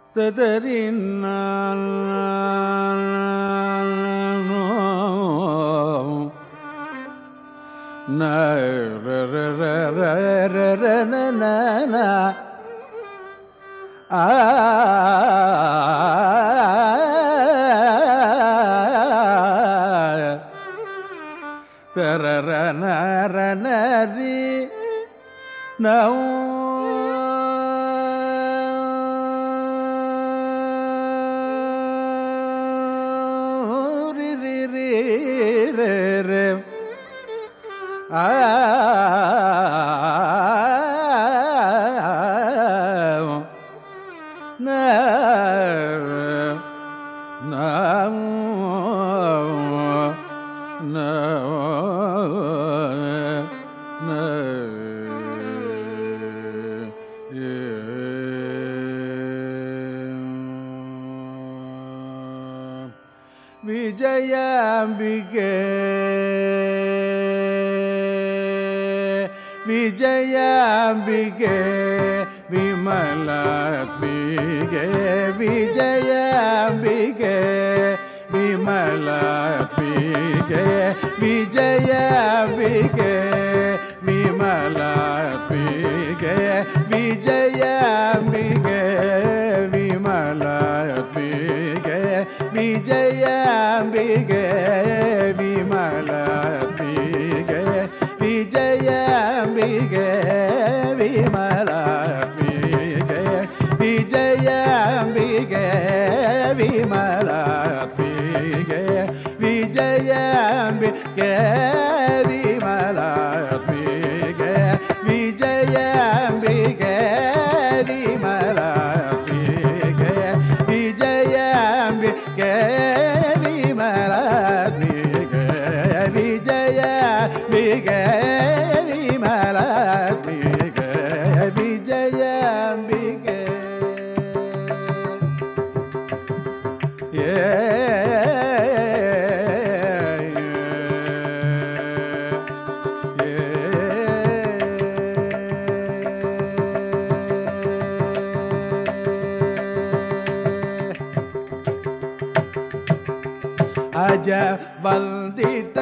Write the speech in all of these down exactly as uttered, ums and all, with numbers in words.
ததறினால் ஆ தரநரி நௌ ஆ விஜயாம்பிகே விஜயாம்பிகே விமலாத்மிகே விஜயாம்பிகே விமலாத்மிகே விஜயாம்பிகே விமலாத்மிகே விஜயாம்பிகே விமலாத்மிகே விஜயாம்பிகே விமலாத்மிகே விஜயாம்பிகே விமலாத்மிகே விஜயாம்பிகே விமலாத்மிகே விஜயாம்பிகே விமலாத்மிகே விஜயாம்பிகே விமலாத்மிகே விஜயாம்பிகே விமலாத்மிகே விஜயாம்பிகே விமலாத்மிகே விஜயாம்பிகே ஏ அஜ வந்தித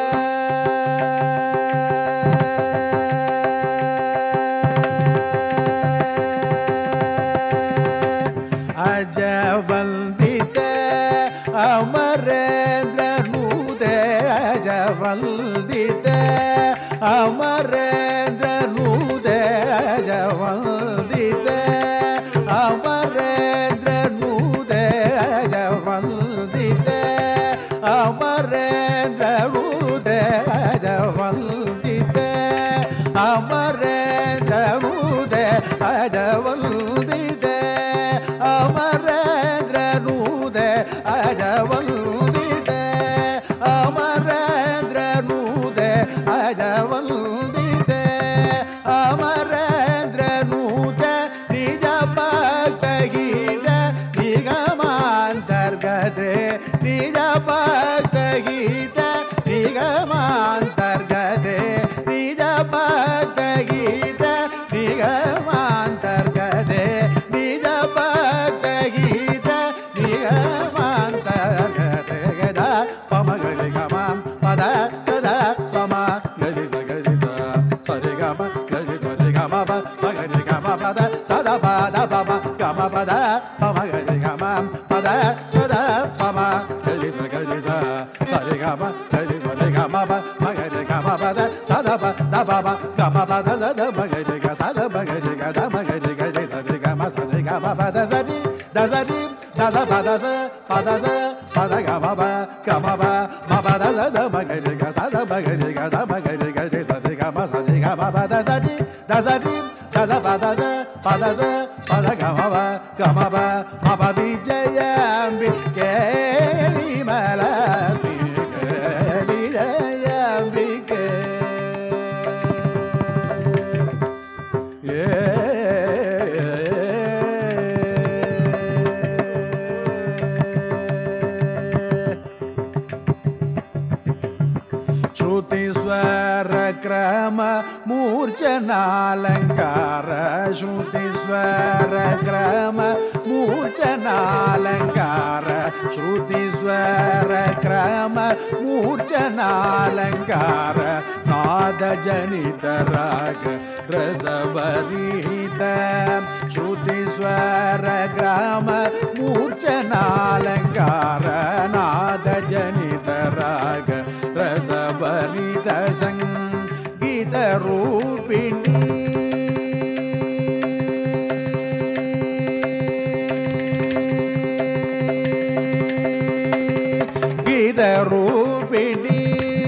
அஜ வந்தித அமரேந்திர நூதே அஜ வந்தித அமரேந்திர நூதே அஜ வந்தித அமரேந்திர நூதே அஜ வந்தித அமரேந்திர நூதே அஜ வந்தித அமரேந்திர நூதே அஜ வந்தித அமரேந்திர நூதே அஜ வந்தித அமரேந்திர நூதே அஜ வந்தித அமரேந்திர நூதே நிஜ பக்த கீத நிகமாந்தர்கதே நிஜ பக்த கீத நிகமாந்தர்கதே நிஜ பக்த கீத நிகமாந்தர்கதே நிஜ பக்த கீத நிகமாந்தர்கதே கதா பமகரி கமாம் பத சதா பமா கரி சகரி ச சரி கம கரி சரி கம ப மகரி கம பத சதா பத பம கம பத பமகரி கமாம் பத சதா பமா கரி சகரி ச சரி கம கரி சரி கம ப மகரி கம பத சதா பத பம கம பத சதா மகரி க சதா மகரி க த மகரி கரி சரி கம சரி கம பத சரி த சரி த ச பத ச பத ச பத கம ப கம ப ம பத சதா மகரி க சதா மகரி க த மகரி கரி சரி கம சரி கம பத சரி த சரி த ச பத ச பத ச பத கம ப கம ப ம ப விஜயாம்பிகே விமலாத்மிகே விஜயாம்பிகே ஏ ஸ்ருதிஸ்வர கிரம மூர்ச்சனாலங்கார ஸ்ருதிஸ்வர கிரம மூ ಮೂರ್ಛನಾಲಂಕಾರ ಶ್ರುತಿ ಸ್ವರ ಕ್ರಮ ಮೂರ್ಛನಾಲಂಕಾರ ನಾದ ಜನಿತ ರಾಗ ರಸಭರಿತ ಶ್ರುತಿ ಸ್ವರ ಕ್ರಮ ಮೂರ್ಛನಾಲಂಕಾರ ನಾದ ಜನಿತ ರಾಗ ರಸಭರಿತ ಸಂಗೀತ ರೂಪಿಣಿ ರೂಪಿಣಿ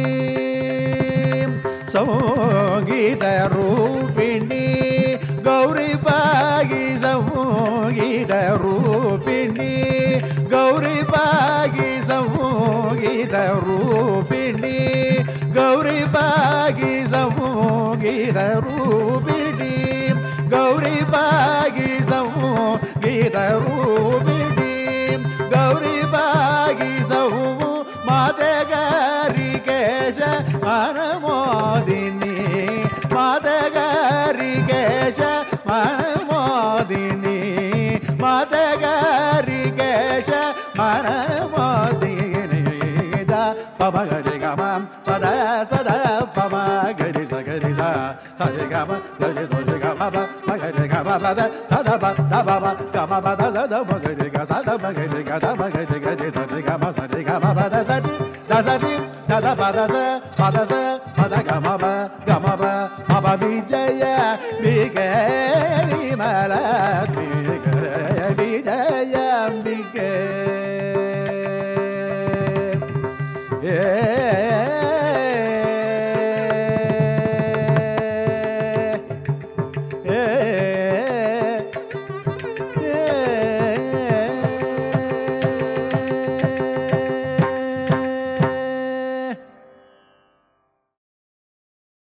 ಸಂಗೀತ ರೂಪಿಣಿ ಗೌರಿ ಬಾಗಿ ಸಂಗೀತ ರೂಪಿಣಿ ಗೌರಿ ಬಾಗಿ ಸಂಗೀತ ರೂಪಿಣಿ ಗೌರಿ ಬಾಗಿ ಸಂಗೀತ ರೂಪಿಣಿ ಗೌರಿ ಬಾಗಿ ಸಂಗೀತ ರೂಪಿಣಿ ಗೌರಿ ಬಾಗಿ ಸೌ ಮಾತೆಗಾರಿ ಕೇಶ ಮನಮೋದಿನಿ ಮಾತೆಗಾರಿ ಕೇಶ ಮನಮೋದಿನಿ ಮಾತೆಗಾರಿ ಕೇಶ ಮನಮೋದಿನಿ ದ ಪಮ ಗರಿ ಗಮ ಪದ ಸದ ಪಮ ಗರಿ ಸ ಗರಿ ಸ ಸರಿ ಗಮ ಗರಿ ಸರಿ ಗಮ ಪ ಗರಿ ಗಮ ಪದ ಸದ ಪ ದ ಪ ಮ ಗಮ ಪದ ಸದ ಮ ಗರಿ ಗ ಸದ ಮ ಗರಿ ಗ ದ ಮ ಗರಿ ಗರಿ ಸರಿ ಗಮ ಸರಿ ಗಮ ಪದ ಸರಿ ದ ಸರಿ ದ ಸ ಪದ ಸ ಪದ ಸ ಪದ ಗಮ ಪ ಗಮ ಪ ಮ ಪ ವಿಜಯ ವಿಗೆ ವಿಮಲ